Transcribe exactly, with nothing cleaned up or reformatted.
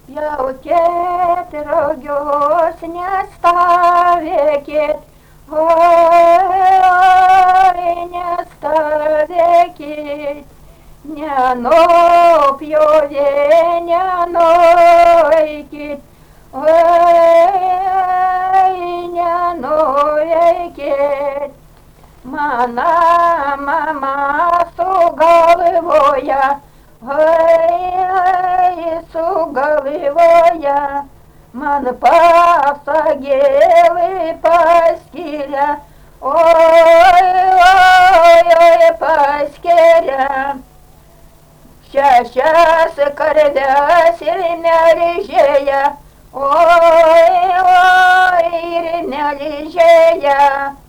Pjaukėt rogius nestovėkit, oi, nestovėkit, nenupjovė, nenueikit, oi, nenueikit. Mano mama sugalvoja, oi, sugalvoja, man pasagėlį paskiria, oi, oi, oi, paskiria. Šešias karves ir melžėja, oi, oi, ir melžėja.